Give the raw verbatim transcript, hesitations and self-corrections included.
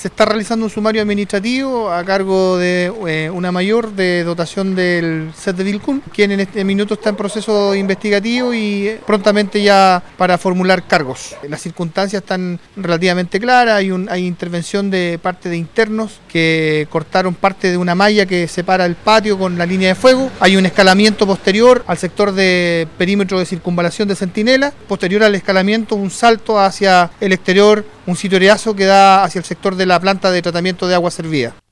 Se está realizando un sumario administrativo a cargo de eh, una mayor de dotación del C E T de Vilcún, quien en este minuto está en proceso investigativo y eh, prontamente ya para formular cargos. Las circunstancias están relativamente claras, hay, un, hay intervención de parte de internos que cortaron parte de una malla que separa el patio con la línea de fuego, hay un escalamiento posterior al sector de perímetro de circunvalación de Centinela, posterior al escalamiento un salto hacia el exterior, un sitioriazo que da hacia el sector de la planta de tratamiento de agua servida.